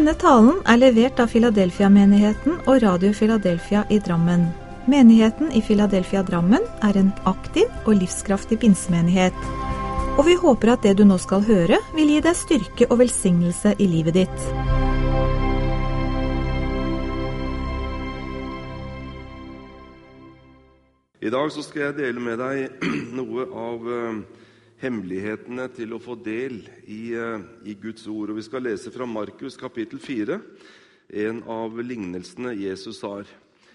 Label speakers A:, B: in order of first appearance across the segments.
A: Denne talen levert av Philadelphia-menigheten og Radio Philadelphia i Drammen. Menigheten i Philadelphia Drammen en aktiv og livskraftig pinsemenighet. Og vi håper at det du nå skal høre vil gi deg styrke og velsignelse i livet ditt.
B: I dag så skal jeg dele med deg noe av hemmelighetene til å få del i Guds ord. Og vi skal lese fra Markus kapittel 4, en av lignelsene Jesus har.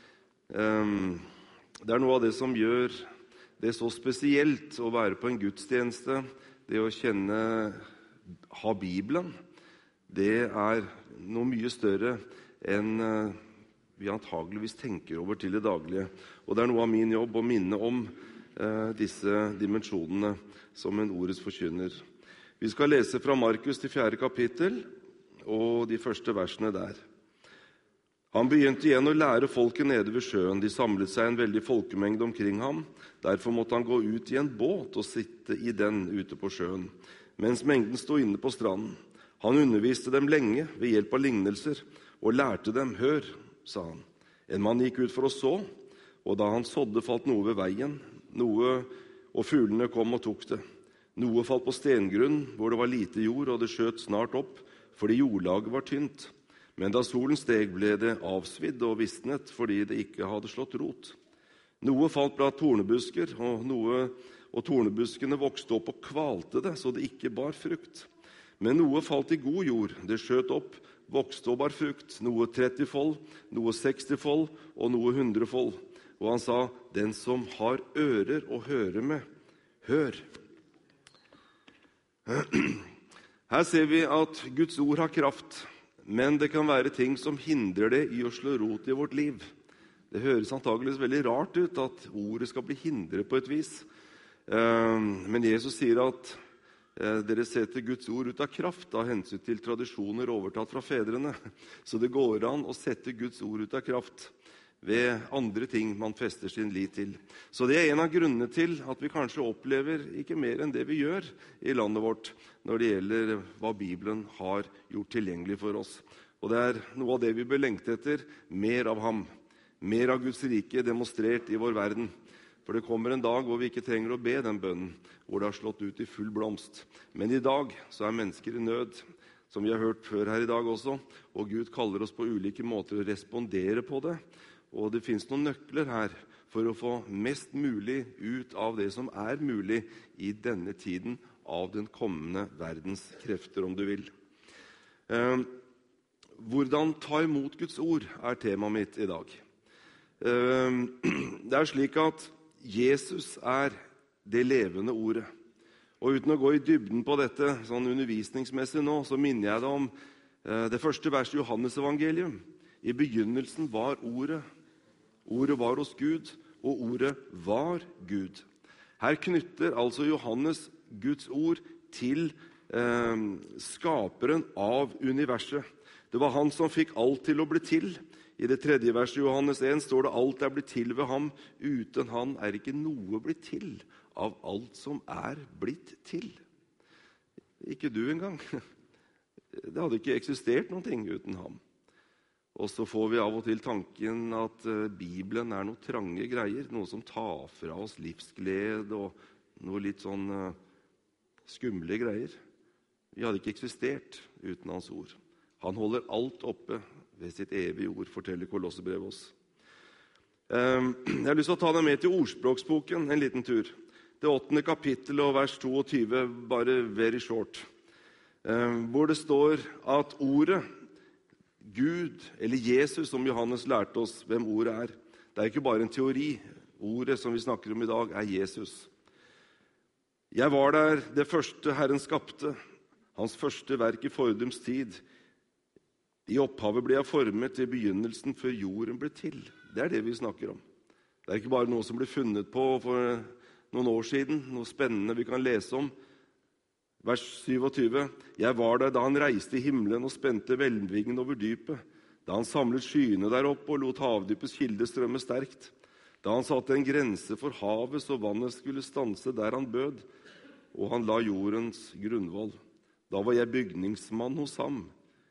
B: Det noe av det som gjør det så spesielt å være på en gudstjeneste, det å ha Bibelen. Det noe mye større enn vi antageligvis tenker over til det daglige. Og det noe av min jobb å minne om disse dimensjonene som en ordets forkynner. Vi skal lese fra Markus til 4. kapittel og de første versene der. Han begynte igjen å lære folket nede ved sjøen. De samlet seg en veldig folkemengde omkring ham. Derfor måtte han gå ut i en båt og sitte i den ute på sjøen, mens mengden stod inne på stranden. Han underviste dem lenge ved hjelp av lignelser og lærte dem. Hør, sa han. En mann gikk ut for å så, og da han sådde falt noe ved veien, og fuglene kom og tok det. Noe falt på stengrunn, hvor det var lite jord, og det skjøt snart opp, fordi jordlaget var tynt. Men da solen steg, ble det avsvidd og visnet, fordi det ikke hadde slått rot. Noe falt blant tornebusker, og tornebuskene vokste opp og kvalte det, så det ikke bar frukt. Men noe falt i god jord, det skjøt opp, vokste og bar frukt, noe 30-fold, noe 60-fold og noe 100-fold. Og han sa, den som har ører å høre med, hør. Her ser vi at Guds ord har kraft, men det kan være ting som hindrer det i å slå rot i vårt liv. Det høres antageligvis veldig rart ut at ordet skal bli hindret på et vis. Men Jesus sier at dere setter Guds ord ut av kraft av hensyn til tradisjoner overtatt fra fedrene. Så det går an å sette Guds ord ut av kraft ved andre ting man fester sin lit til. Så det en av grunnene til at vi kanskje opplever ikke mer enn det vi gjør i landet vårt når det gjelder hva Bibelen har gjort tilgjengelig for oss. Og det noe av det vi bør lengte etter, mer av ham. Mer av Guds rike demonstrert i vår verden. For det kommer en dag hvor vi ikke trenger å be den bønnen, hvor det har slått ut i full blomst. Men i dag så mennesker i nød, som vi har hørt før her i dag også, og Gud kaller oss på ulike måter å respondere på det. Og det finnes noen nøkler her for å få mest mulig ut av det som mulig i denne tiden av den kommende verdens krefter, om du vil. Hvordan ta imot Guds ord temaet mitt i dag. Det slik at Jesus det levende ordet. Og uten å gå i dybden på dette sånn undervisningsmessig nå, så minner jeg deg om det første verset i Johannes evangelium. I begynnelsen var ordet. Ordet var hos Gud, og ordet var Gud. Her knytter altså Johannes Guds ord til skaperen av universet. Det var han som fikk alt til å bli til. I det 3. verset i Johannes 1 står det alt blitt til ved ham. Uten han ikke noe blitt til av alt som blitt til. Ikke du engang. Det hadde ikke eksistert noen ting uten ham. Og så får vi av og til tanken at Bibelen noe trange greier, noe som tar fra oss livsglede og noe litt sånn skumle greier. Vi hadde ikke eksistert uten hans ord. Han holder alt oppe ved sitt evige ord, forteller Kolossebrevet oss. Jeg har lyst til å ta deg med til Ordspråksboken en liten tur. Det 8. kapittel og vers 22, bare very short. Hvor det står at ordet, Gud, eller Jesus, som Johannes lærte oss hvem ordet det ikke bare en teori. Ordet som vi snakker om i dag Jesus. Jeg var der det første Herren skapte, hans første verk i fordums tid. I opphavet ble jeg formet i begynnelsen før jorden ble til. Det det vi snakker om. Det ikke bare noe som ble funnet på for noen år siden, noe spennende vi kan lese om. Vers 27. Jeg var der da han reiste i himmelen og spente hvelvingen over dypet. Da han samlet skyene der oppe og lot havdypets kilde strømme sterkt. Da han satte en grense for havet så vannet skulle stanse der han bød. Og han la jordens grunnvoll. Da var jeg bygningsmann hos ham.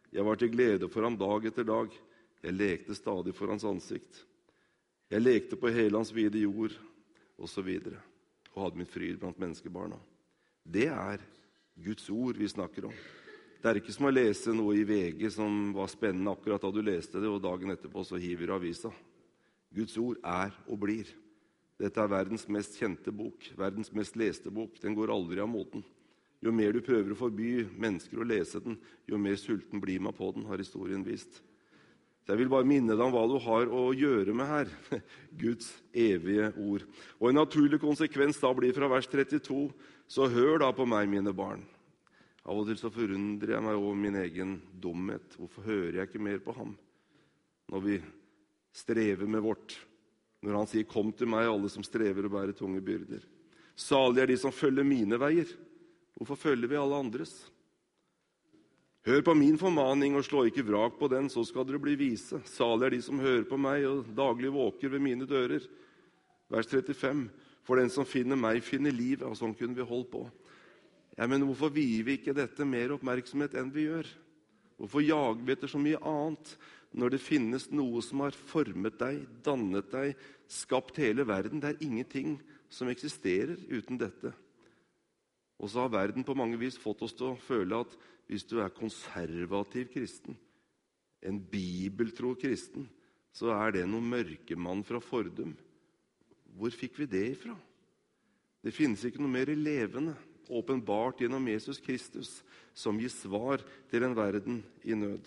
B: Jeg var til glede for ham dag etter dag. Jeg lekte stadig for hans ansikt. Jeg lekte på hele hans vide jord, og så videre. Og hadde min fryd blant menneskebarna. Det er Guds ord vi snakker om. Det er ikke som å lese noe i VG som var spennende akkurat da du leste det, og dagen etterpå så hiver du avisa. Guds ord er og blir. Dette er verdens mest kjente bok, verdens mest leste bok. Den går aldri av moten. Jo mer du prøver å forby mennesker å lese den, jo mer sulten blir man på den, har historien vist. Så jeg vil bare minne deg om hva du har å gjøre med her. Guds evige ord. Og en naturlig konsekvens da blir fra vers 32, så hør da på meg, mine barn. Av og til så forundrer jeg meg over min egen dumhet. Hvorfor hører jeg ikke mer på ham? Når vi strever med vårt. Når han sier, kom til meg, alle som strever og bærer tunge byrder. Salig er de som følger mine veier. Hvorfor følger vi alle andres? Hør på min formaning og slå ikke vrak på den, så skal dere bli vise. Salig er de som hører på meg og daglig våker ved mine dører. Vers 35. For den som finner meg, finner livet. Og sånn kunne vi holdt på. Ja, men hvorfor vier vi ikke dette mer oppmerksomhet enn vi gjør? Hvorfor jager vi etter så mye annet når det finnes noe som har formet deg, dannet deg, skapt hele verden? Det er ingenting som eksisterer uten dette. Og så har verden på mange vis fått oss til å føle at hvis du er konservativ kristen, en bibeltro kristen, så er det noen mørkemann fra fordum. Hvor fikk vi det ifra? Det finnes ikke noe mer levende, åpenbart gjennom Jesus Kristus, som gir svar til en verden i nød.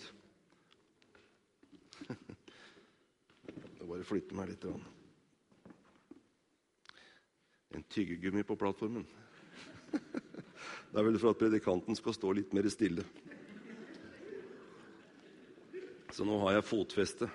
B: Jeg bare flytter meg litt. En tyggegummi på plattformen. Det er vel for at predikanten skal stå litt mer stille. Så nå har jeg fotfeste.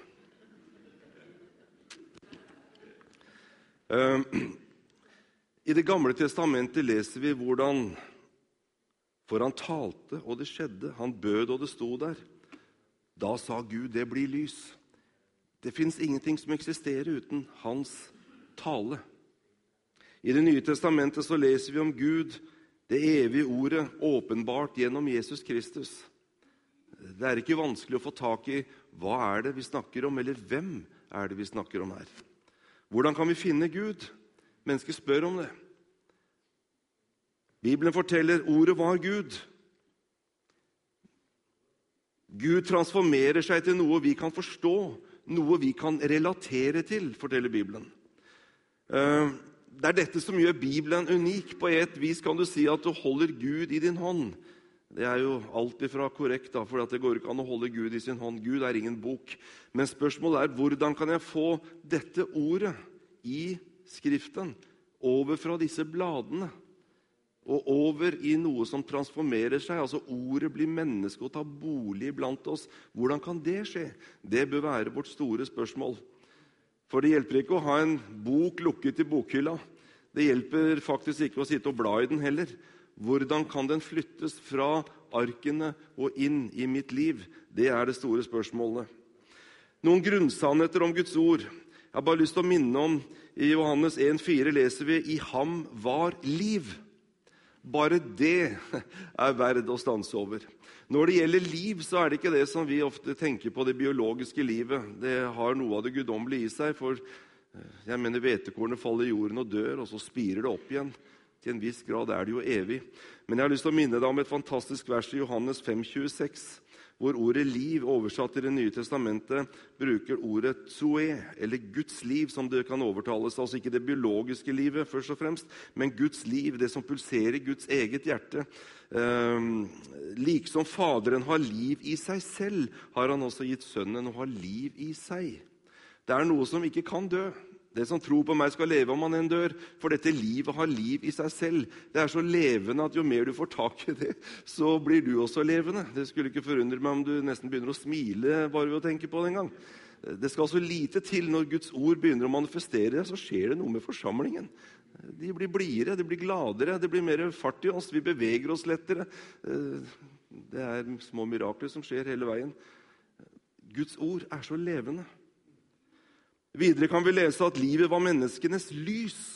B: I Det gamle testamentet leser vi hvordan for han talte, og det skjedde. Han bød, og det sto der. Da sa Gud, det blir lys. Det finnes ingenting som eksisterer uten hans tale. I Det nye testamentet så leser vi om Gud, det evige ordet, åpenbart gjennom Jesus Kristus. Det er ikke vanskelig å få tak i hva er det vi snakker om, eller hvem er det vi snakker om her. Hvordan kan vi finne Gud? Mennesker spør om det. Bibelen forteller ordet var Gud. Gud transformerer seg til noe vi kan forstå, noe vi kan relatere til, forteller Bibelen. Det er dette som gjør Bibelen unik. På et vis kan du si at du holder Gud i din hånd. Det er jo alltid fra korrekt, for det går ikke an å holde Gud i sin hånd. Gud er ingen bok. Men spørsmålet er, hvordan kan jeg få dette ordet i Skriften over fra disse bladene og over i noe som transformerer seg? Altså ordet blir menneske og tar bolig blant oss. Hvordan kan det skje? Det bør være vårt store spørsmål. For det hjelper ikke å ha en bok lukket i bokhylla. Det hjelper faktisk ikke å sitte og bla i den heller. Hvordan kan den flyttes fra arkene og inn i mitt liv? Det er det store spørsmålet. Noen grunnsannheter om Guds ord. Jeg har bare lyst til å minne om, i Johannes 1,4 leser vi, i ham var liv. Bare det er verd å stanse over. Når det gjelder liv, så er det ikke det som vi ofte tenker på, det biologiske livet. Det har noe av det guddommelige i seg, for jeg mener hvetekornet faller i jorden og dør, og så spirer det opp igjen. Til en viss grad er det jo evig. Men jeg har lyst til å minne deg om et fantastisk vers i Johannes 5,26, hvor ordet liv, oversatt i Det nye testamentet, bruker ordet zoe, eller Guds liv, som det kan overtales. Altså ikke det biologiske livet, først og fremst, men Guds liv, det som pulserer Guds eget hjerte. Liksom Faderen har liv i seg selv, har han også gitt sønnen å ha liv i seg. Det er noe som ikke kan dø. Det som tror på meg skal leve om han enn dør, for dette livet har liv i seg selv. Det er så levende at jo mer du får tak i det, så blir du også levende. Det skulle ikke forundre meg om du nesten begynner å smile bare ved å tenke på det en gang. Det skal så lite til når Guds ord begynner å manifestere, så skjer det noe med forsamlingen. De blir blidere, de blir gladere, det blir mer fart i oss, vi beveger oss lettere. Det er små mirakler som skjer hele veien. Guds ord er så levende. Videre kan vi lese at livet var menneskenes lys.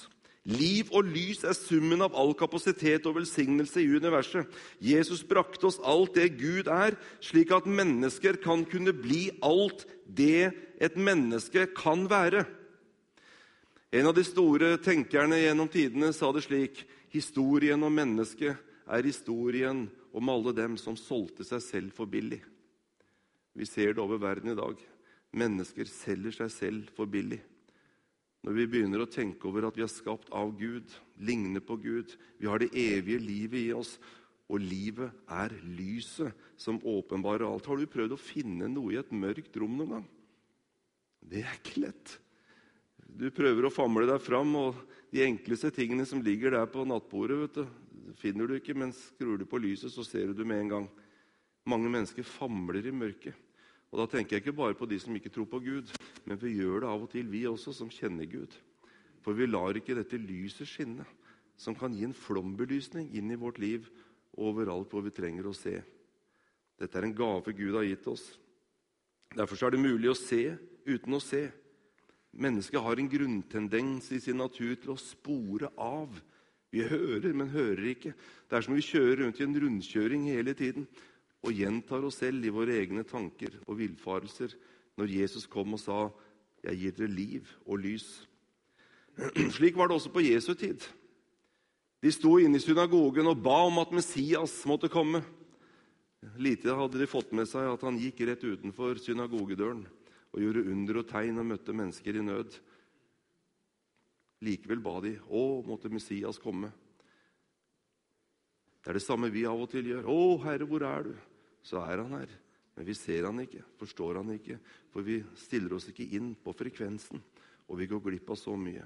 B: Liv og lys er summen av all kapasitet og velsignelse i universet. Jesus brakte oss alt det Gud er, slik at mennesker kan kunne bli alt det et menneske kan være. En av de store tenkerne gjennom tidene sa det slik: historien om mennesket er historien om alle dem som solgte seg selv for billig. Vi ser det over verden i dag. Mennesker selger seg selv for billig. Når vi begynner å tenke over at vi er skapt av Gud, ligner på Gud, vi har det evige livet i oss, og livet er lyset som åpenbarer alt. Har du prøvd å finne noe i et mørkt rom noen gang? Det er ikke lett. Du prøver å famle deg fram, og de enkleste tingene som ligger der på nattbordet, finner du ikke, men skrur du på lyset, så ser du med en gang. Mange mennesker famler i mørket. Og da tenker jeg ikke bare på de som ikke tror på Gud, men vi gjør det av og til, vi også, som kjenner Gud. For vi lar ikke dette lyset skinne, som kan gi en flombelysning inn i vårt liv, overalt hvor vi trenger å se. Dette er en gave Gud har gitt oss. Derfor er det mulig å se uten å se. Mennesket har en grunntendens i sin natur til å spore av. Vi hører, men hører ikke. Det er som vi kjører rundt i en rundkjøring hele tiden, og gjentar oss selv i våre egne tanker og villfarelser, når Jesus kom og sa: «Jeg gir dere liv og lys». Slik var det også på Jesu tid. De sto inne i synagogen og ba om at Messias måtte komme. Lite hadde de fått med seg at han gikk rett utenfor synagogedøren og gjorde under og tegn og møtte mennesker i nød. Likevel ba de: «Å, måtte Messias komme». Det er det samme vi av og til gjør. «Å, Herre, hvor er du?» Så er han her, men vi ser han ikke, forstår han ikke, for vi stiller oss ikke inn på frekvensen, og vi går glipp av så mye.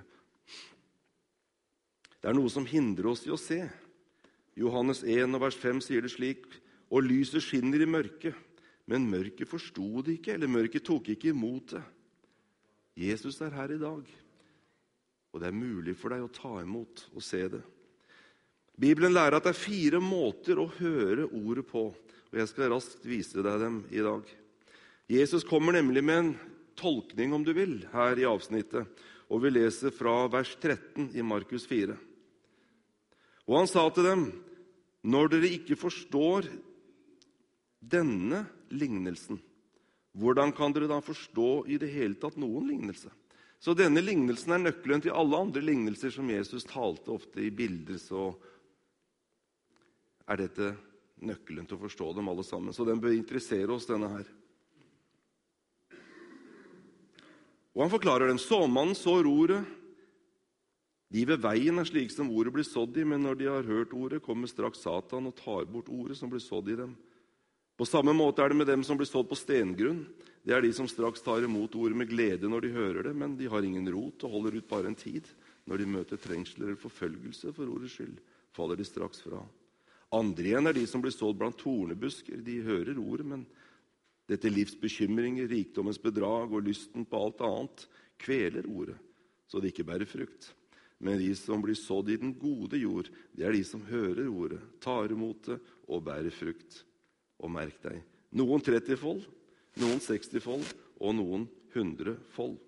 B: Det er noe som hindrer oss i å se. Johannes 1 vers 5 sier det slik: «Og lyset skinner i mørket, men mørket forstod det ikke, eller mørket tok ikke imot det». Jesus er her i dag, og det er mulig for deg å ta imot og se det. Bibelen lærer at det er 4 måter å høre ordet på, og jeg skal raskt vise deg dem i dag. Jesus kommer nemlig med en tolkning, om du vil, her i avsnittet, og vi leser fra vers 13 i Markus 4. Og han sa til dem: «Når dere ikke forstår denne lignelsen, hvordan kan dere da forstå i det hele tatt noen lignelse?» Så denne lignelsen er nøkkelen til alle andre lignelser som Jesus talte ofte i bilder, så er dette nøkkelen til å forstå dem alle sammen. Så den bør interessere oss, denne her. Og han forklarer dem: «Såmannen sår ordet. De ved veien er slik som ordet blir sådd i, men når de har hørt ordet, kommer straks Satan og tar bort ordet som blir sådd i dem. På samme måte er det med dem som blir sådd på stengrunn. Det er de som straks tar imot ordet med glede når de hører det, men de har ingen rot og holder ut bare en tid. Når de møter trengsler eller forfølgelse for ordets skyld, faller de straks fra. Andre igjen er de som blir sådd blant tornebusker. De hører ordet, men dette livs bekymringer, rikdommens bedrag og lysten på alt annet kveler ordet, så det ikke bærer frukt. Men de som blir sådd i den gode jord, det er de som hører ordet, tar imot det og bærer frukt. Og merk deg, noen 30-fold, noen 60-fold og noen 100-fold.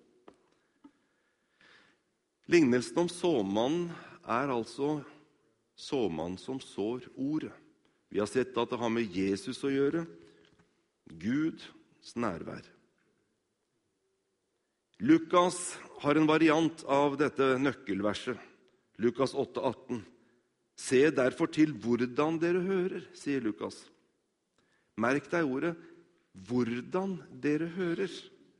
B: Lignelsen om såmannen er altså såmannen som sår ordet. Vi har sett at det har med Jesus å gjøre, Guds nærvær. Lukas har en variant av dette nøkkelverset. Lukas 8,18. «Se derfor til hvordan dere hører», sier Lukas. Merk deg ordet, hvordan dere hører.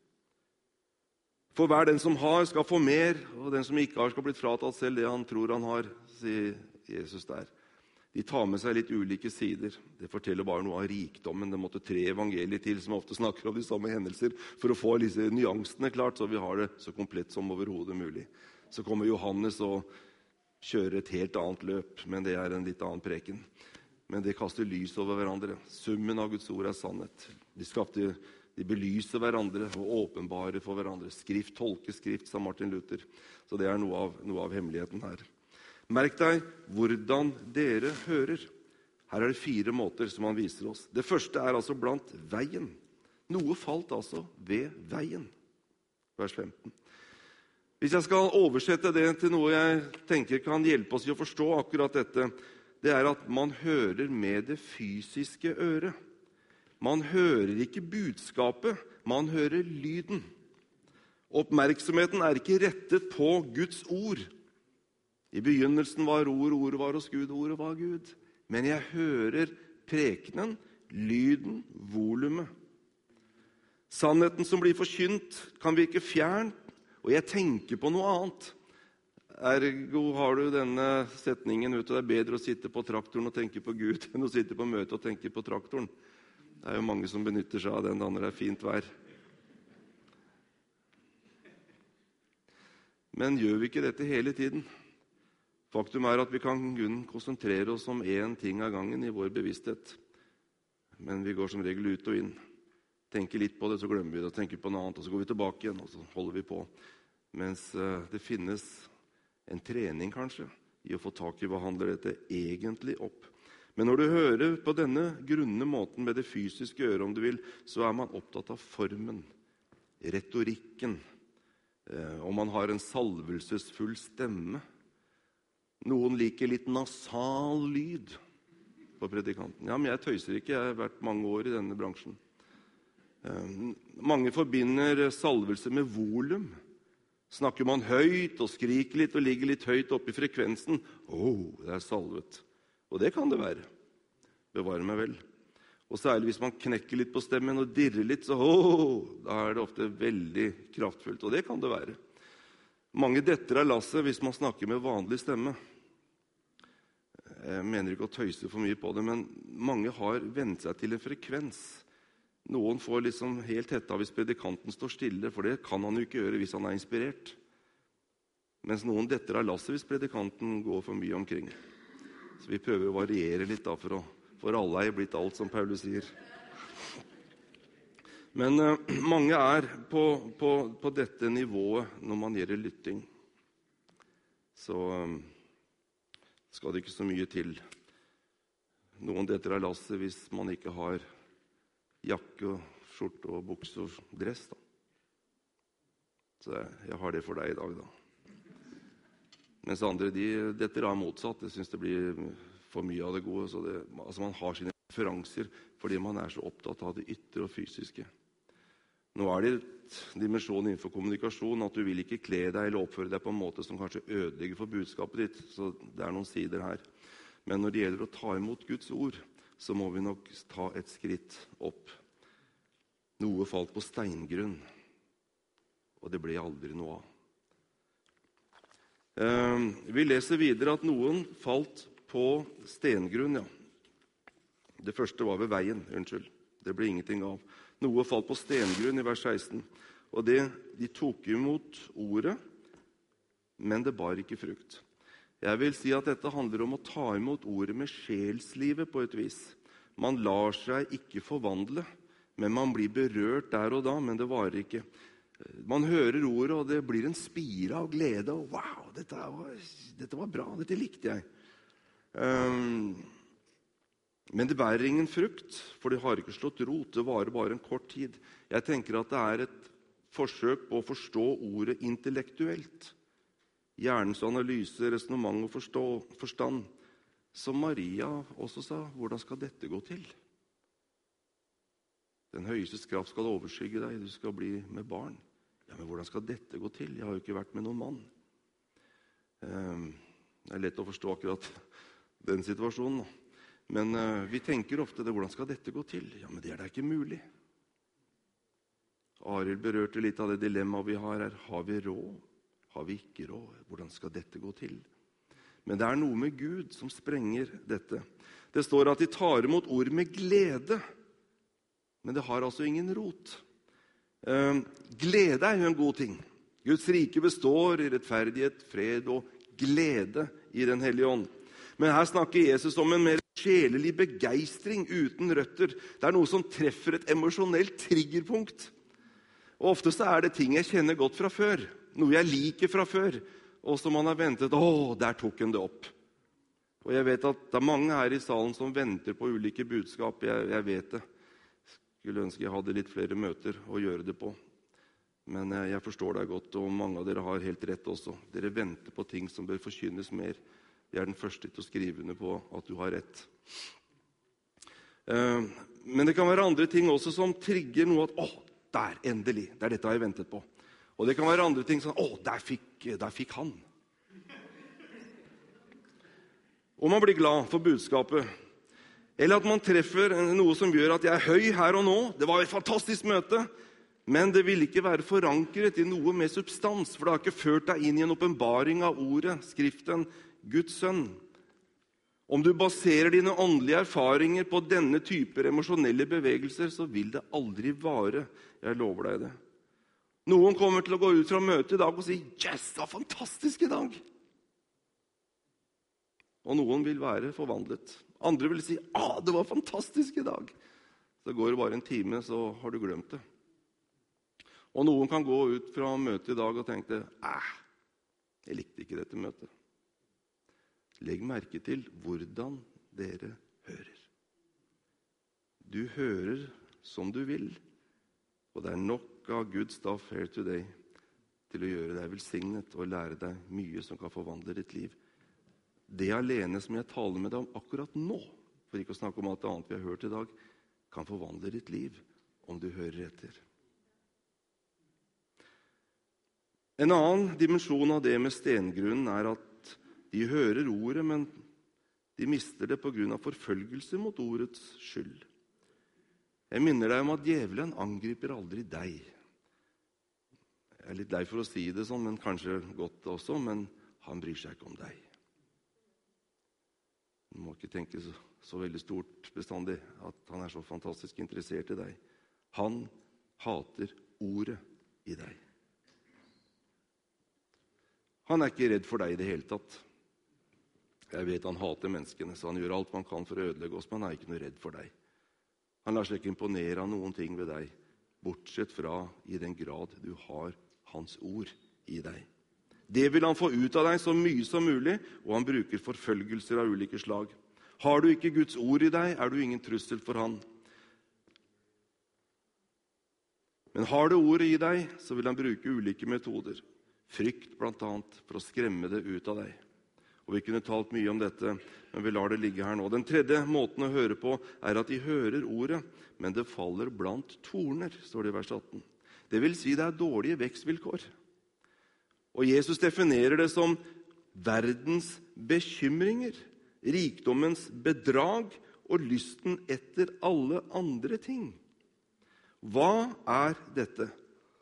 B: For hver den som har, skal få mer, og den som ikke har, skal bli fratatt selv det han tror han har, sier Jesus der. De tar med seg litt ulike sider. Det forteller bare noe av rikdommen. Det måtte 3 evangelier til som ofte snakker om de samme hendelser for å få disse nyansene klart, så vi har det så komplett som overhodet mulig. Så kommer Johannes og kjører et helt annet løp, men det er en litt annen preken. Men det kaster lys over hverandre. Summen av Guds ord er sannhet. De belyser hverandre og åpenbarer for hverandre. Skrift tolker skrift, sa Martin Luther. Så det er noe av hemmeligheten her. Merk deg hvordan dere hører. Her er det 4 måter som han viser oss. Det første er altså blant veien. Noe falt altså ved veien. Vers 15. Hvis jeg skal oversette det til noe jeg tenker kan hjelpe oss i å forstå akkurat dette, det er at man hører med det fysiske øret. Man hører ikke budskapet, man hører lyden. Oppmerksomheten er ikke rettet på Guds ord. I begynnelsen var ord, ordet var hos Gud, ordet var Gud. Men jeg hører prekenen, lyden, volumet. Sannheten som blir forkynt kan virke fjern, og jeg tenker på noe annet. Ergo har du denne setningen, det er bedre å sitte på traktoren og tenke på Gud enn å sitte på møte og tenke på traktoren. Det er jo mange som benytter seg av den når det er fint vær. Men gjør vi ikke dette hele tiden? Faktum er at vi kan konsentrere oss om én ting av gangen i vår bevissthet. Men vi går som regel ut og inn. Tenker litt på det, så glemmer vi det, og tenker på noe annet, og så går vi tilbake igjen, og så holder vi på. Mens det finnes en trening kanskje i å få tak i hva handler dette egentlig opp. Men når du hører på denne grunne måten med det fysiske øret, om du vil, så er man opptatt av formen, retorikken, og man har en salvelsesfull stemme. Noen liker litt nasal lyd på predikanten. Ja, men jeg tøyser ikke, jeg har vært mange år i denne bransjen. Mange forbinder salvelse med volum. Snakker man høyt og skriker litt og ligger litt høyt oppe i frekvensen, det er salvet. Og det kan det være. Bevare meg vel. Og særlig hvis man knekker litt på stemmen og dirrer litt, så da er det ofte veldig kraftfullt. Og det kan det være. Mange detter av lasset hvis man snakker med vanlig stemme. Jeg mener ikke å tøyse for mye på det, men mange har vent seg til en frekvens. Noen får liksom helt hetta hvis predikanten står stille, for det kan han jo ikke gjøre hvis han er inspirert. Mens noen detter av lasset hvis predikanten går for mye omkring. Så vi prøver å variere litt da, for alle er blitt alt, som Paulus sier. Men mange er på dette nivået når man gjør lytting. Så skal det ikke så mye til. Noen detter av lasset hvis man ikke har jakke, skjorte og bukse og dress, da. Så jeg har det for deg i dag, da. Mens andre, dette er motsatt. Jeg synes det blir for mye av det gode. Så man har sine preferanser fordi man er så opptatt av det ytre og fysiske. Nå er det et dimensjon innenfor kommunikasjon at du vil ikke kle deg eller oppføre deg på en måte som kanskje ødelegger for budskapet ditt. Så det er noen sider her. Men når det gjelder å ta imot Guds ord, så må vi nok ta et skritt opp. Noe falt på steingrunn, og det ble aldri noe av. Vi leser videre at noen falt på stengrunn, ja. Det første var ved veien, det ble ingenting av. Noe falt på stengrunn i vers 16, og de tok imot ordet, men det bar ikke frukt. Jeg vil si at dette handler om å ta imot ordet med sjelslivet på et vis. Man lar seg ikke forvandle, men man blir berørt der og da, men det varer ikke. Man hører ordet, og det blir en spire av glede, og wow, dette var bra, dette likte jeg. Men det bærer ingen frukt, for det har ikke slått rot, det varer bare en kort tid. Jeg tenker at det er et forsøk på å forstå ordet intellektuelt. Hjernens analyse, resonemang og forstand. Som Maria også sa, hvordan skal dette gå til? Den høyestes kraft skal overskygge deg, du skal bli med barn. Ja, men hvordan skal dette gå til? Jeg har jo ikke vært med noen mann. Det er lett å forstå akkurat den situasjonen. Men vi tenker ofte det, hvordan skal dette gå til? Ja, men det er da ikke mulig. Arild berørte litt av det dilemmaet vi har her. Har vi råd? Har vi ikke råd? Hvordan skal dette gå til? Men det er noe med Gud som sprenger dette. Det står at de tar imot ord med glede, men det har altså ingen rot. Glede er jo en god ting. Guds rike består i rettferdighet, fred og glede i den hellige ånd. Men her snakker Jesus om en mer sjelelig begeistring uten røtter. Det er noe som treffer et emosjonelt triggerpunkt. Og ofte så er det ting jeg kjenner godt fra før. Noe jeg liker fra før, og som man har ventet, der tok han det opp. Og jeg vet at det er mange her i salen som venter på ulike budskap, jeg vet det. Skulle ønske jeg hadde litt flere møter å gjøre det på. Men jeg forstår deg godt, og mange av dere har helt rett også. Dere venter på ting som bør forkynnes mer. Jeg er den første til å skrive under på at du har rett. Men det kan være andre ting også som trigger noe at der, endelig, det er dette jeg har ventet på. Og det kan være andre ting som der fikk han. Og man blir glad for budskapet. Eller at man treffer noe som gjør at jeg er høy her og nå. Det var et fantastisk møte, men det vil ikke være forankret i noe med substans, for det har ikke ført deg inn i en åpenbaring av ordet, skriften, Guds sønn. Om du baserer dine åndelige erfaringer på denne typer emosjonelle bevegelser, så vil det aldri vare. Jeg lover deg det. Noen kommer til å gå ut fra møtet i dag og si, yes, det var fantastisk i dag. Og noen vil være forvandlet. Andre vil si, det var fantastisk i dag. Så går det bare en time, så har du glemt det. Og noen kan gå ut fra møtet i dag og tenke, jeg likte ikke dette møtet. Legg merke til hvordan dere hører. Du hører som du vil, og det er nok av Guds stuff here today til å gjøre deg velsignet og lære deg mye som kan forvandle ditt liv. Det alene som jeg taler med deg om akkurat nå, for ikke å snakke om alt annet vi har hørt i dag, kan forvandle ditt liv om du hører etter. En annen dimensjon av det med stengrunnen er at de hører ordet, men de mister det på grunn av forfølgelse mot ordets skyld. Jeg minner deg om at djevelen angriper aldri deg. Jeg er litt lei for å si det sånn, men kanskje godt også, men han bryr seg ikke om deg. Du må ikke tenke så veldig stort bestandig at han er så fantastisk interessert i deg. Han hater ordet i deg. Han er ikke redd for deg i det hele tatt. Jeg vet han hater menneskene, så han gjør alt man kan for å ødelegge oss, men han er ikke noe redd for deg. Han lar seg ikke imponere av noen ting ved deg, bortsett fra i den grad du har hans ord i deg. Det vil han få ut av deg så mye som mulig, og han bruker forfølgelser av ulike slag. Har du ikke Guds ord i deg, er du ingen trussel for han. Men har du ordet i deg, så vil han bruke ulike metoder. Frykt blant annet, for å skremme det ut av deg. Og vi kunne talt mye om dette, men vi lar det ligge her nå. Den tredje måten å høre på er at de hører ordet, men det faller blant torner, står det i vers 18. Det vil si det er dårlige vekstvilkår. Og Jesus definerer det som verdens bekymringer, rikdommens bedrag og lysten etter alle andre ting. Hva er dette?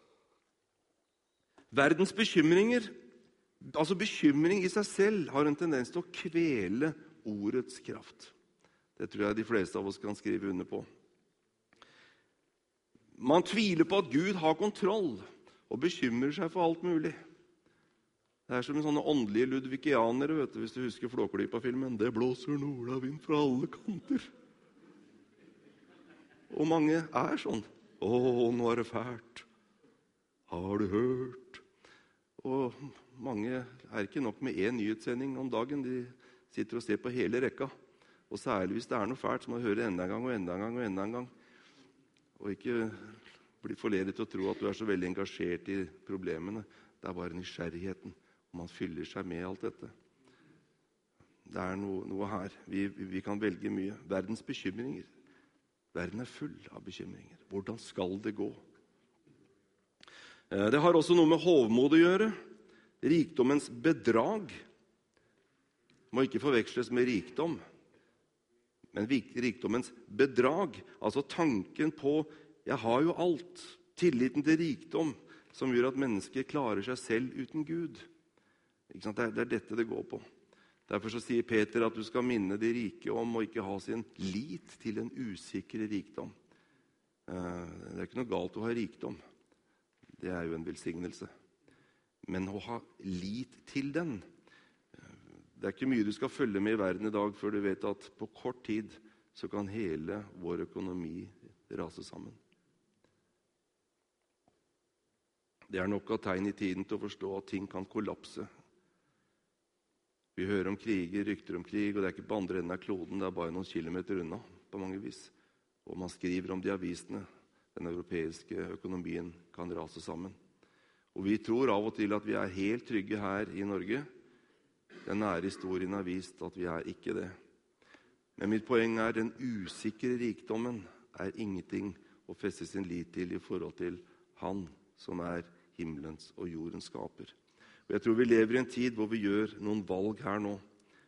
B: Verdens bekymringer, altså bekymring i seg selv, har en tendens til å kvele ordets kraft. Det tror jeg de fleste av oss kan skrive under på. Man tviler på at Gud har kontroll og bekymrer seg for alt mulig. Det er som en sånne åndelige ludvikianere, vet du, hvis du husker Flåklypa-filmen. Det blåser nordavind fra alle kanter. Og mange er sånn. Nå er det fælt. Har du hørt? Og mange er ikke nok med én nyhetssending om dagen. De sitter og ser på hele rekka. Og særlig hvis det er noe fælt, så må du høre det enda en gang og enda en gang og enda en gang. Og ikke bli forledet til å tro at du er så veldig engasjert i problemene. Det er bare nysgjerrigheten. Og man fyller seg med alt dette. Det er noe her. Vi kan velge mye. Verdens bekymringer. Verden er full av bekymringer. Hvordan skal det gå? Det har også noe med hovmod å gjøre. Rikdommens bedrag må ikke forveksles med rikdom. Men rikdommens bedrag, altså tanken på jeg har jo alt, tilliten til rikdom, som gjør at mennesker klarer seg selv uten Gud. Ikke sant? Det er dette det går på. Derfor så sier Peter at du skal minne de rike om å ikke ha sin lit til en usikker rikdom. Det er ikke noe galt å ha rikdom. Det er jo en velsignelse. Men å ha lit til den, det er ikke mye du skal følge med i verden i dag før du vet at på kort tid så kan hele vår økonomi rase sammen. Det er nok av tegn i tiden til å forstå at ting kan kollapse. Vi hører om kriger, rykter om krig, og det er ikke på andre enden av kloden, det er bare noen kilometer unna på mange vis. Og man skriver om de avisene. Den europeiske økonomien kan rase sammen. Og vi tror av og til at vi er helt trygge her i Norge. Den nære historien har vist at vi er ikke det. Men mitt poeng er den usikre rikdommen er ingenting å feste sin lit til i forhold til Han som er himmelens og jordens skaper. Og jeg tror vi lever i en tid hvor vi gjør noen valg her nå.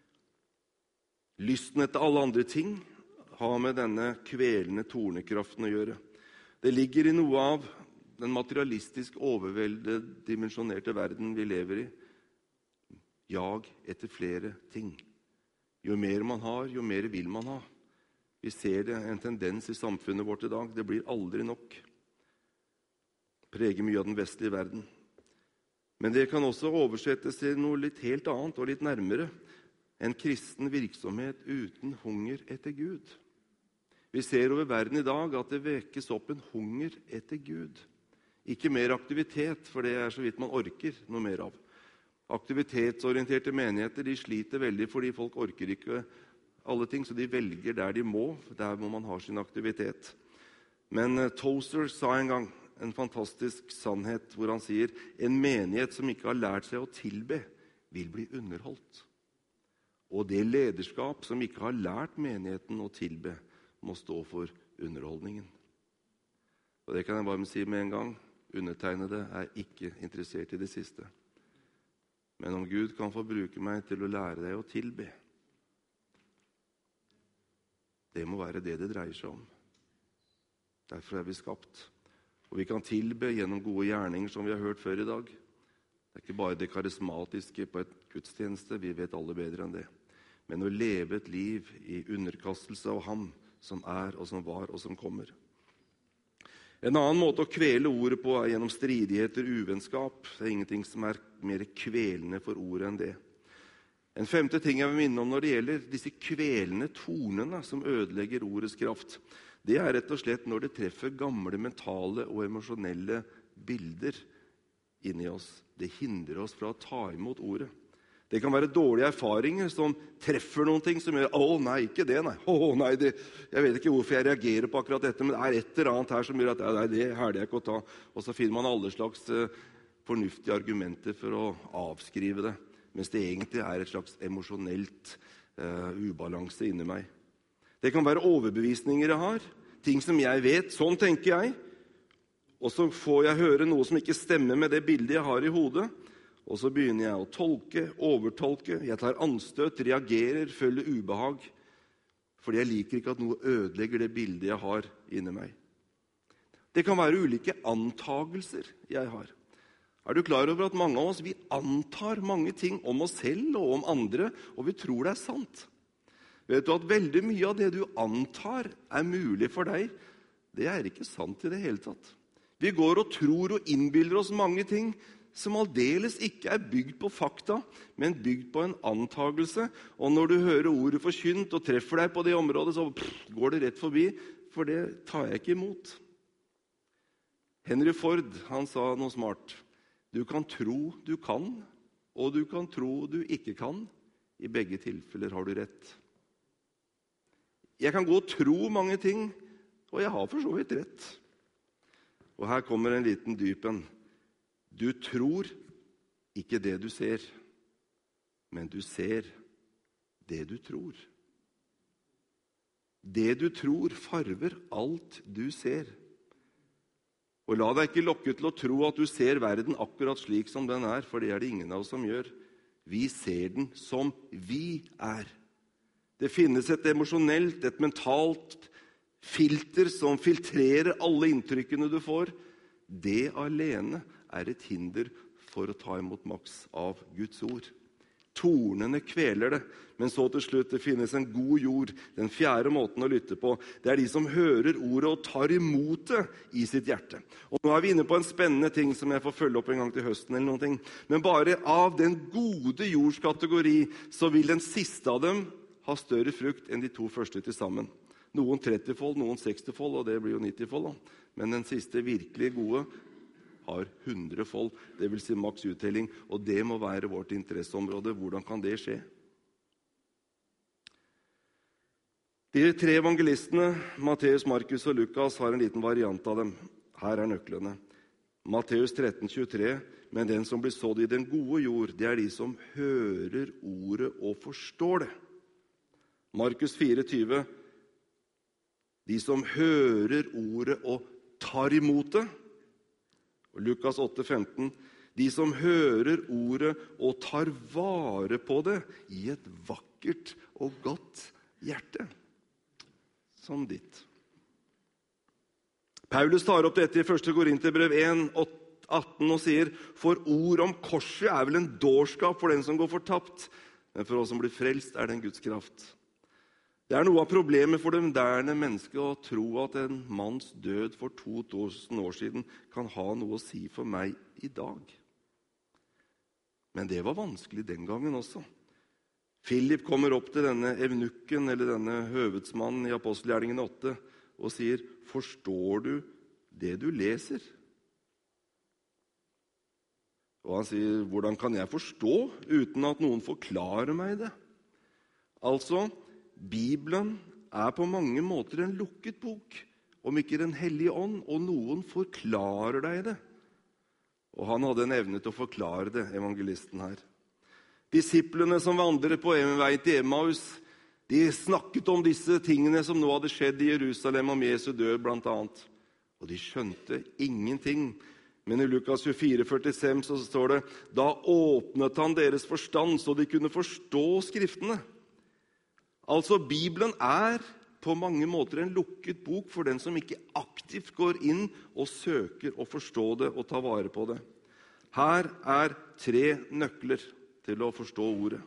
B: Lysten etter alle andre ting har med denne kvelende tornekraften å gjøre. Det ligger i noe av den materialistisk overveldede, dimensjonerte verden vi lever i. Jag etter flere ting. Jo mer man har, jo mer vil man ha. Vi ser det en tendens i samfunnet vårt i dag. Det blir aldri nok. Preger mye av den vestlige verden. Men det kan også oversettes til noe litt helt annet og litt nærmere. En kristen virksomhet uten hunger etter Gud. Vi ser over verden i dag at det vekkes opp en hunger etter Gud. Ikke mer aktivitet, for det er så vidt man orker noe mer av. Aktivitetsorienterte menigheter de sliter veldig fordi folk orker ikke alle ting, så de velger der de må, der hvor man har sin aktivitet. Men Tozer sa en gang en fantastisk sannhet hvor han sier en menighet som ikke har lært seg å tilbe, vil bli underholdt. Og det lederskap som ikke har lært menigheten å tilbe, må stå for underholdningen. Og det kan jeg bare si med en gang. Undertegnede er ikke interessert i det siste. Men om Gud kan få bruke meg til å lære deg å tilbe, det må være det det dreier seg om. Derfor er vi skapt. Og vi kan tilbe gjennom gode gjerninger som vi har hørt før i dag. Det er ikke bare det karismatiske på et gudstjeneste, vi vet alle bedre enn det. Men å leve et liv i underkastelse av Ham som er og som var og som kommer. En annen måte å kvele ordet på er gjennom stridigheter, uvennskap. Det er ingenting som er mer kvelende for ordet enn det. En femte ting jeg vil minne om når det gjelder disse kvelende tonene som ødelegger ordets kraft, det er rett og slett når det treffer gamle mentale og emosjonelle bilder inni oss. Det hindrer oss fra å ta imot ordet. Det kan være dårlige erfaringer som treffer noen ting som gjør, nei, ikke det, nei. Nei, jeg vet ikke hvorfor jeg reagerer på akkurat dette, men det er et eller annet her som gjør at det hæler jeg ikke å ta. Og så finner man alle slags fornuftige argumenter for å avskrive det, mens det egentlig er et slags emosjonelt ubalanse inni meg. Det kan være overbevisninger jeg har, ting som jeg vet, sånn tenker jeg, og så får jeg høre noe som ikke stemmer med det bildet jeg har i hodet, og så begynner jeg å tolke, overtolke, jeg tar anstøt, reagerer, føler ubehag, fordi jeg liker ikke at noe ødelegger det bildet jeg har inni meg. Det kan være ulike antagelser jeg har. Er du klar over at mange av oss, vi antar mange ting om oss selv og om andre, og vi tror det er sant? Vet du at veldig mye av det du antar er mulig for deg, det er ikke sant i det hele tatt. Vi går og tror og innbiller oss mange ting som aldeles ikke er bygd på fakta, men bygd på en antagelse. Og når du hører ordet forkynt og treffer deg på det området, så går det rett forbi, for det tar jeg ikke imot. Henry Ford, han sa noe smart. Du kan tro du kan, og du kan tro du ikke kan. I begge tilfeller har du rett. Jeg kan gå og tro mange ting, og jeg har for så vidt rett. Og her kommer en liten dypen. Du tror ikke det du ser, men du ser det du tror. Det du tror farver alt du ser. Og la deg ikke lokke til å tro at du ser verden akkurat slik som den er, for det er det ingen av oss som gjør. Vi ser den som vi er. Det finnes et emosjonelt, et mentalt filter som filtrerer alle inntrykkene du får. Det alene er et hinder for å ta imot maks av Guds ord. Tornene kveler det, men så til slutt det finnes en god jord. Den fjerde måten å lytte på, det er de som hører ordet og tar imot det i sitt hjerte. Og nå er vi inne på en spennende ting som jeg får følge opp en gang til høsten eller noen ting. Men bare av den gode jords kategori, så vil den siste av dem ha større frukt enn de to første til sammen. Noen 30-fold, noen 60-fold, og det blir jo 90-fold da. Men den siste virkelig gode har 100-fold, det vil si maks uttelling, og det må være vårt interesseområde. Hvordan kan det skje? De tre evangelistene, Matteus, Markus og Lukas, har en liten variant av dem. Her er nøklene. Matteus 13,23, men den som blir sådd i den gode jord, det de som hører ordet og forstår det. Markus 4,20, de som hører ordet og tar imot det. Og Lukas 8,15, de som hører ordet og tar vare på det i et vakkert og godt hjerte, som ditt. Paulus tar opp dette i 1. Korinterbrev 1,18 og sier, for ord om korset vel en dårskap for den som går fortapt, men for oss som blir frelst det en Guds kraft. Det noe av problemet for det moderne mennesket å tro at en manns død for 2000 år siden kan ha noe å si for meg i dag. Men det var vanskelig den gangen også. Philip kommer opp til denne evnukken, eller denne høvedsmannen i Apostelgjerningen 8, og sier, forstår du det du leser? Og han sier, hvordan kan jeg forstå uten at noen forklarer meg det? Altså, Bibelen på mange måter en lukket bok, om ikke Den hellige ånd, og noen forklarer deg det. Og han hadde en evne til å forklare det, evangelisten her. Disiplene som vandret på en vei til Emmaus, de snakket om disse tingene som nå hadde skjedd i Jerusalem om Jesu død blant annet. Og de skjønte ingenting. Men i Lukas 24,45 så står det, da åpnet han deres forstand så de kunne forstå skriftene. Altså, Bibelen på mange måter en lukket bok for den som ikke aktivt går inn og søker å forstå det og ta vare på det. Her 3 nøkler til å forstå ordet.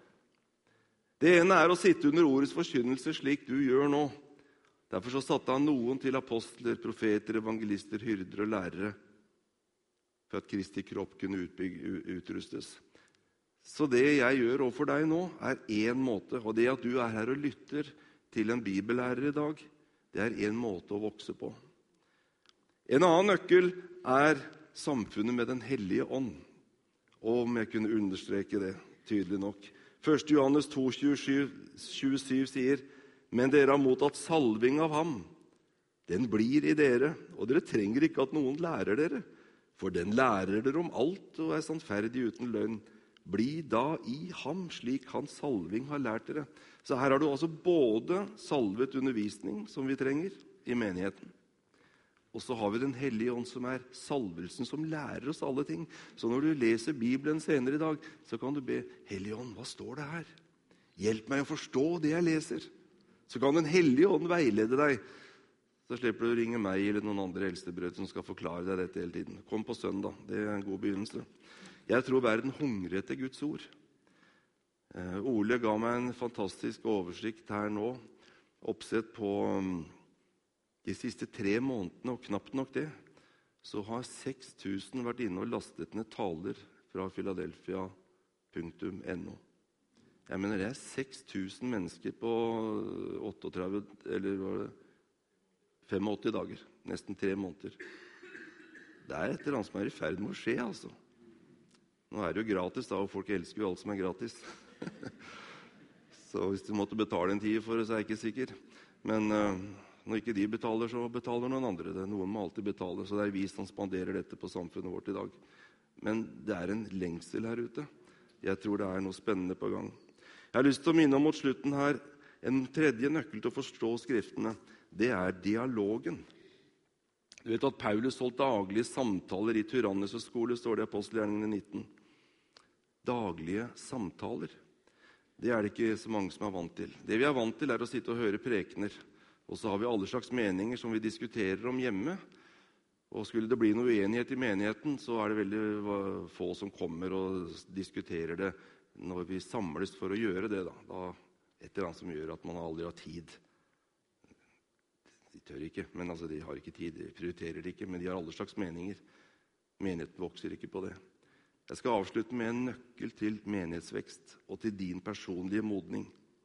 B: Det ene å sitte under ordets forkynnelse slik du gjør nå. Derfor så satte han noen til apostler, profeter, evangelister, hyrder og lærere, for at Kristi kropp kunne utrustes. Så det jeg gjør overfor deg nå en måte, og det at du her og lytter til en bibellærer i dag, det en måte å vokse på. En annen nøkkel samfunnet med Den hellige ånd, om jeg kunne understreke det tydelig nok. 1. Johannes 2,27 sier, men dere har mottatt salving av ham. Den blir i dere, og dere trenger ikke at noen lærer dere, for den lærer dere om alt og sannferdig uten løgn. Bli da i ham, slik hans salving har lært dere. Så her har du altså både salvet undervisning, som vi trenger i menigheten, og så har vi Den hellige ånd, som salvelsen som lærer oss alle ting. Så når du leser Bibelen senere i dag, så kan du be, Hellige ånd, hva står det her? Hjelp meg å forstå det jeg leser. Så kan Den hellige ånd veilede deg. Så slipper du å ringe meg eller noen andre eldstebrød som skal forklare deg dette hele tiden. Kom på søndag, det en god begynnelse. Jeg tror verden hungrer etter Guds ord. Ole ga meg en fantastisk oversikt her nå, oppsett på de siste 3 månedene, og knapt nok det, så har 6000 vært inne og lastet ned taler fra Philadelphia.no. Jeg mener, det 6000 mennesker på 38, eller var det 85 dager, nesten 3 måneder. Det et eller annet som i ferd med å skje, altså. Nå det jo gratis, da, og folk elsker jo alt som gratis. Så hvis du måtte betale en 10 for det, så jeg ikke sikker. Men når ikke de betaler, så betaler noen andre det. Noen må alltid betale, så det vi som spanderer dette på samfunnet vårt i dag. Men det en lengsel her ute. Jeg tror det noe spennende på gang. Jeg har lyst til å minne om mot slutten her, en tredje nøkkel til å forstå skriftene, det dialogen. Du vet at Paulus holdt daglige samtaler i Tyrannes skole, står det i Apostelgjerningene 19. Daglige samtaler. Det det ikke så mange som vant til. Det vi vant til å sitte og høre prekener. Og så har vi alle slags meninger som vi diskuterer om hjemme. Og skulle det bli noe uenighet i menigheten, så det veldig få som kommer og diskuterer det når vi samles for å gjøre det. Da et eller annet som gjør at man aldri har tid. De tør ikke, men altså, de har ikke tid. De prioriterer det ikke, men de har alle slags meninger. Menigheten vokser ikke på det. Jeg skal avslutte med en nøkkel til menighetsvekst og til din personlige modning.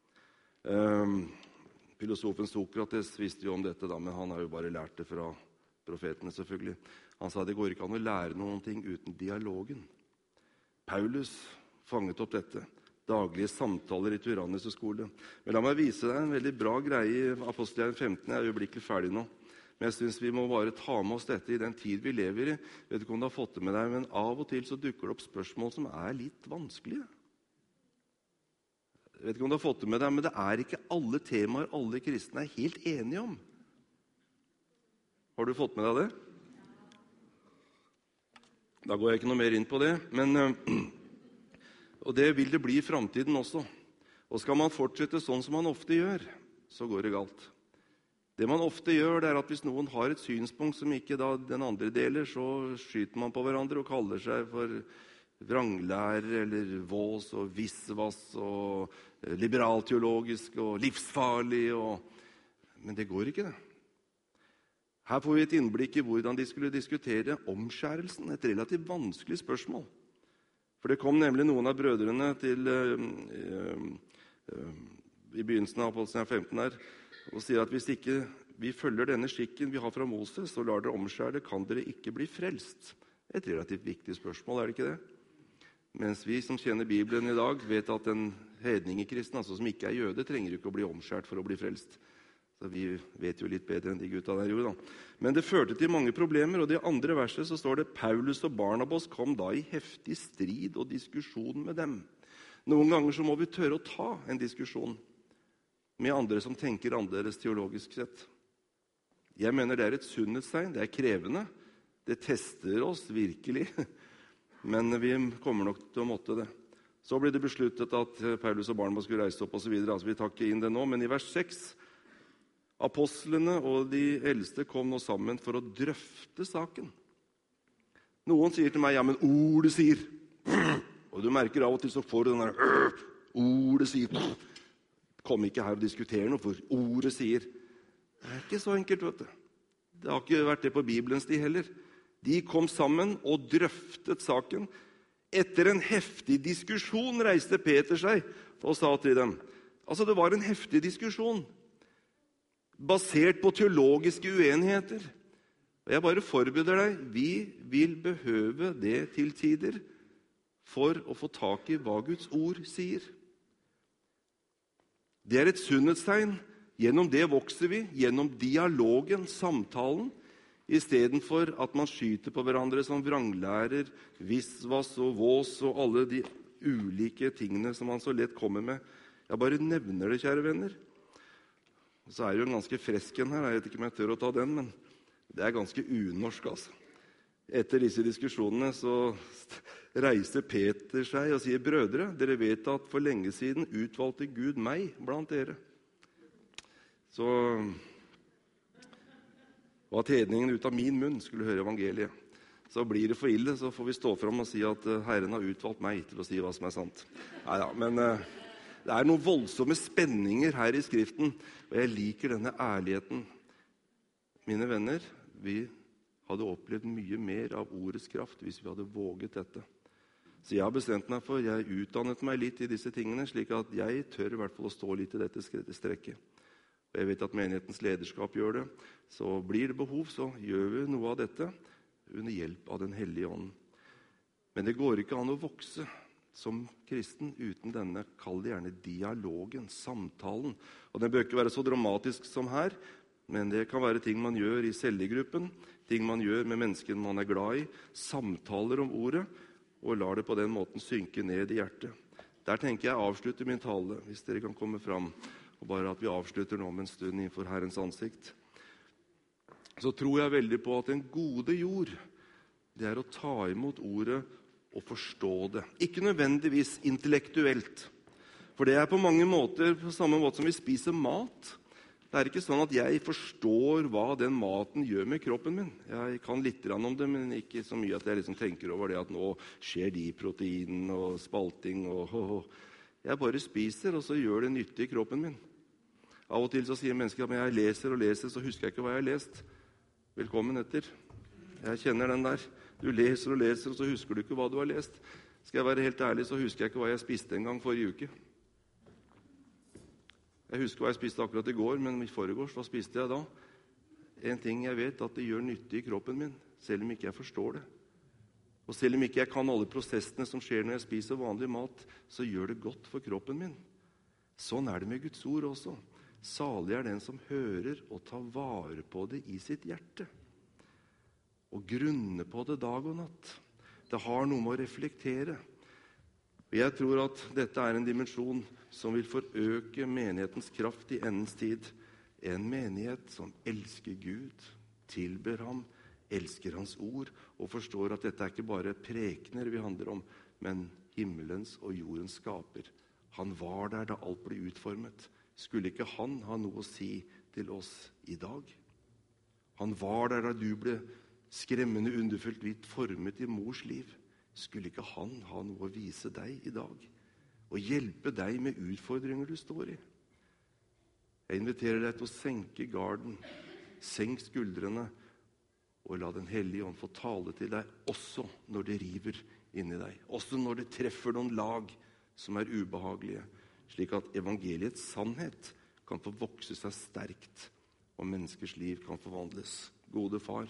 B: Filosofen Sokrates visste jo om dette, men han har jo bare lært det fra profetene selvfølgelig. Han sa det går ikke an å lære noen ting uten dialogen. Paulus fanget opp dette. Daglige samtaler i Tyrannes skole. Men la meg vise deg en veldig bra greie i Apostelgjerningen 15. Jeg øyeblikkelig ferdig nå. Men jeg synes vi må bare ta med oss dette i den tid vi lever i. Vet ikke om du har fått det med deg, men av og til så dukker det opp spørsmål som litt vanskelige. Jeg vet ikke om du har fått det med deg, men det ikke alle temaer alle kristne helt enige om. Har du fått med deg det? Da går jeg ikke noe mer inn på det, og det vil det bli i fremtiden også. Og skal man fortsette sånn som man ofte gjør, så går det galt. Det man ofte gjør, det at hvis noen har et synspunkt som ikke da den andre deler, så skyter man på hverandre og kaller seg for vranglærer eller vås og visvas og liberalteologisk og livsfarlig. Men det går ikke, det. Her får vi et innblikk i hvordan de skulle diskutere omskjærelsen, et relativt vanskelig spørsmål. For det kom nemlig noen av brødrene til i begynnelsen av Apostelgjerningen 15 her, og sier at hvis ikke vi følger denne skikken vi har fra Moses, så lar dere omskjære, kan dere ikke bli frelst. Et relativt viktig spørsmål, det ikke det? Mens vi som kjenner Bibelen i dag, vet at en hedningekristen, altså som ikke jøde, trenger ikke å bli omskjært for å bli frelst. Så vi vet jo litt bedre enn de gutta der gjorde, da. Men det førte til mange problemer, og i det andre verset så står det Paulus og Barnabas kom da i heftig strid og diskusjon med dem. Noen ganger så må vi tørre å ta en diskusjon med andre som tenker annerledes teologisk sett. Jeg mener det et sunnhetstegn, det krevende, det tester oss virkelig, men vi kommer nok til å måtte det. Så ble det besluttet at Paulus og Barnabas skulle reise opp og så videre, altså vi tar ikke inn det nå, men i vers 6, apostlene og de eldste kom nå sammen for å drøfte saken. Noen sier til meg, ja, men ordet sier, og du merker av og til så får du den der, ordet sier, kom ikke her og diskutere noe, for ordet sier. Det ikke så enkelt, vet du. Det har ikke vært det på Bibelens tid heller. De kom sammen og drøftet saken. Etter en heftig diskusjon reiste Peter seg og sa til dem. Altså, det var en heftig diskusjon, basert på teologiske uenigheter. Og jeg bare forbereder deg, vi vil behøve det til tider for å få tak i hva Guds ord sier. Det et sunnhetstegn. Gjennom det vokser vi, gjennom dialogen, samtalen, i stedet for at man skyter på hverandre som vranglærer, visvas og vås og alle de ulike tingene som man så lett kommer med. Jeg bare nevner det, kjære venner. Så det jo en ganske fresk en her, jeg vet ikke om jeg tør å ta den, men det ganske unorsk, altså. Etter disse diskusjonene så reiser Peter seg og sier, brødre, dere vet at for lenge siden utvalgte Gud meg blant dere. Så og at hedningen ut av min munn skulle høre evangeliet. Så blir det for ille, så får vi stå fram og si at Herren har utvalgt meg til å si hva som sant. Neida, men det noen voldsomme spenninger her i Skriften, og jeg liker denne ærligheten. Mine venner, vi hadde opplevd mye mer av ordets kraft hvis vi hadde våget dette. Så jeg har bestemt meg for, jeg utdannet meg litt i disse tingene, slik at jeg tør i hvert fall å stå litt i dette strekket. Og jeg vet at menighetens lederskap gjør det. Så blir det behov, så gjør vi noe av dette under hjelp av den hellige ånden. Men det går ikke an å vokse som kristen uten denne, kall det gjerne dialogen, samtalen. Og den bør ikke være så dramatisk som her, men det kan være ting man gjør i cellegruppen, ting man gjør med mennesker man glad i, samtaler om ordet, og lar det på den måten synke ned i hjertet. Der tenker jeg avslutter min tale, hvis dere kan komme fram, og bare at vi avslutter nå om en stund innenfor Herrens ansikt. Så tror jeg veldig på at den gode jord, det å ta imot ordet og forstå det. Ikke nødvendigvis intellektuelt, for det på mange måter på samme måte som vi spiser mat. Det ikke sånn at jeg forstår hva den maten gjør med kroppen min. Jeg kan litt om det, men ikke så mye at jeg liksom tenker over det at nå skjer de proteinen og spalting og Jeg bare spiser, og så gjør det nyttig i kroppen min. Av og til så sier mennesker at jeg leser og leser, så husker jeg ikke hva jeg har lest. Velkommen etter. Jeg kjenner den der. Du leser og leser, og så husker du ikke hva du har lest. Skal jeg være helt ærlig, så husker jeg ikke hva jeg spiste en gang forrige uke. Jeg husker hva jeg spiste akkurat i går, men i foregårs, hva spiste jeg da? En ting jeg vet, at det gjør nyttig i kroppen min, selv om ikke jeg forstår det. Og selv om ikke jeg kan alle prosessene som skjer når jeg spiser vanlig mat, så gjør det godt for kroppen min. Sånn det med Guds ord også. Salig den som hører og tar vare på det i sitt hjerte. Og grunne på det dag og natt. Det har noe med å reflektere. Og jeg tror at dette en dimensjon som vil forøke menighetens kraft i endens tid. En menighet som elsker Gud, tilber ham, elsker hans ord, og forstår at dette ikke bare prekener vi handler om, men himmelens og jordens skaper. Han var der da alt ble utformet. Skulle ikke han ha noe å si til oss i dag? Han var der da du ble skremmende underfullt vidt formet i mors liv. Skulle ikke han ha noe å vise deg i dag? Og hjelpe deg med utfordringer du står i? Jeg inviterer deg til å senke garden, senk skuldrene, og la Den hellige ånd få tale til deg også når det river inni deg. Også når det treffer noen lag som ubehagelige, slik at evangeliets sannhet kan få vokse seg sterkt, og menneskers liv kan forvandles. Gode far,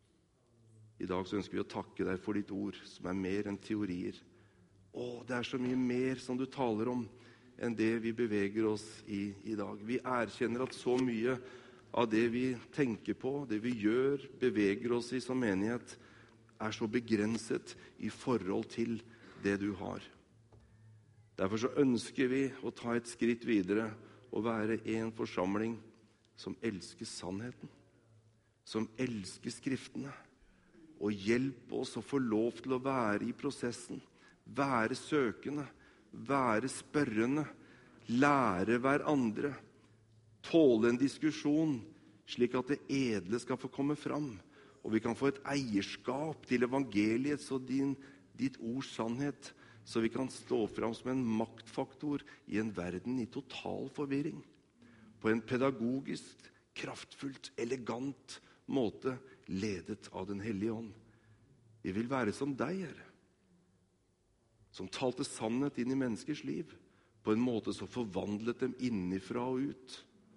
B: i dag så ønsker vi å takke deg for ditt ord, som mer enn teorier. Det så mye mer som du taler om, enn det vi beveger oss i dag. Vi erkjenner at så mye av det vi tenker på, det vi gjør, beveger oss i som menighet, så begrenset i forhold til det du har. Derfor så ønsker vi å ta et skritt videre og være en forsamling som elsker sannheten, som elsker skriftene, og hjelpe oss å få lov til å være i prosessen, være søkende, være spørrende, lære hverandre, tåle en diskusjon, slik at det edle skal få komme fram, og vi kan få et eierskap til evangeliets og ditt ords sannhet, så vi kan stå fram som en maktfaktor i en verden i total forvirring, på en pedagogisk, kraftfullt, elegant måte, ledet av Den hellige ånd. Vi vil være som deg, Herre, som talte sannhet inn i menneskers liv, på en måte som forvandlet dem innifra og ut.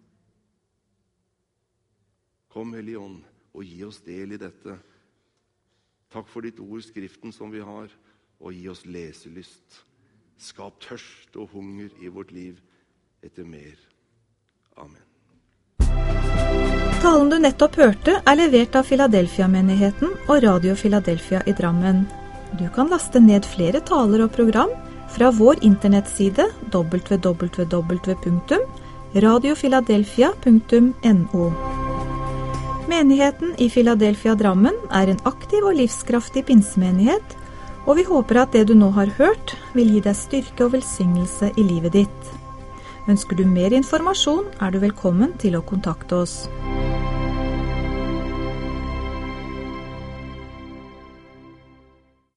B: Kom, Hellige ånd, og gi oss del i dette. Takk for ditt ord, skriften som vi har, og gi oss leselyst. Skap tørst og hunger i vårt liv etter mer. Amen.
A: Talen du nettopp hørte levert av Philadelphia-menigheten og Radio Philadelphia i Drammen. Du kan laste ned flere taler og program fra vår internettside www.radiophiladelphia.no. Menigheten i Philadelphia Drammen en aktiv og livskraftig pinsemenighet, og vi håper at det du nå har hørt vil gi deg styrke og velsignelse i livet ditt. Ønsker du mer informasjon, du velkommen til å kontakte oss.